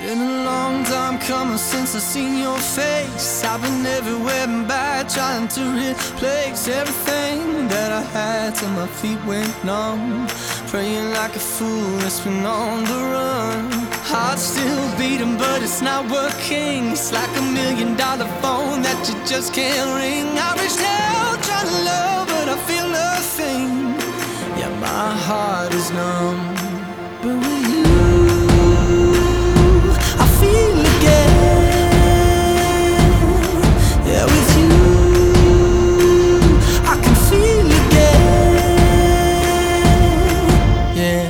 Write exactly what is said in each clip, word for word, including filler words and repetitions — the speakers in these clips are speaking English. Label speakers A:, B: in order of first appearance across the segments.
A: Been a long time coming since I seen your face. I've been everywhere and back, trying to replace everything that I had till my feet went numb. Praying like a fool, it's been on the run. Heart still beating, but it's not working. It's like a million dollar phone that you just can't ring. I reached out trying to love, but I feel nothing. Yeah, my heart is numb. But with you, I feel again. Yeah, with you, I can feel again. Yeah.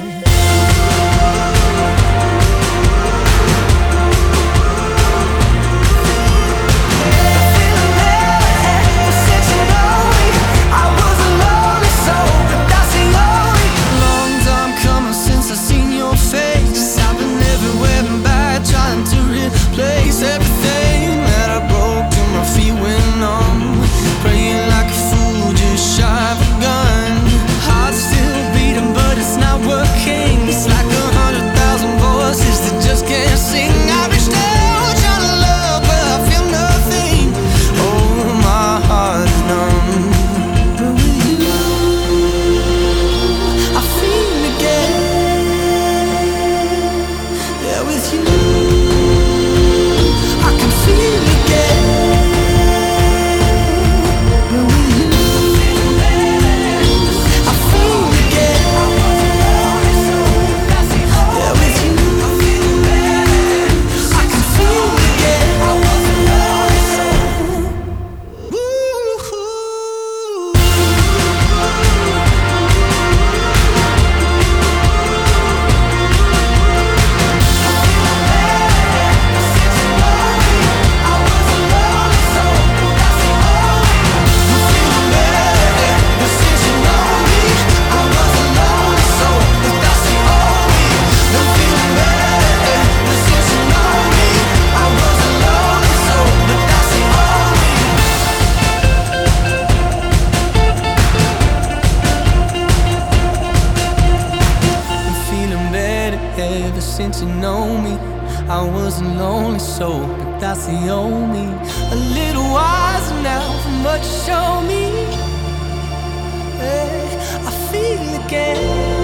A: Place everything that I broke till my feet went numb. Praying like a fool, just shy of a gun. Heart still beating, but it's not working. It's like a hundred thousand voices that just can't sing. I reached out trying to love, but I feel nothing. Oh, my heart is numb. But with you, I feel again. Yeah, with you, ever since you know me, I was a lonely soul, but that's the only. A little wiser now from what you showed me. Hey, I feel again.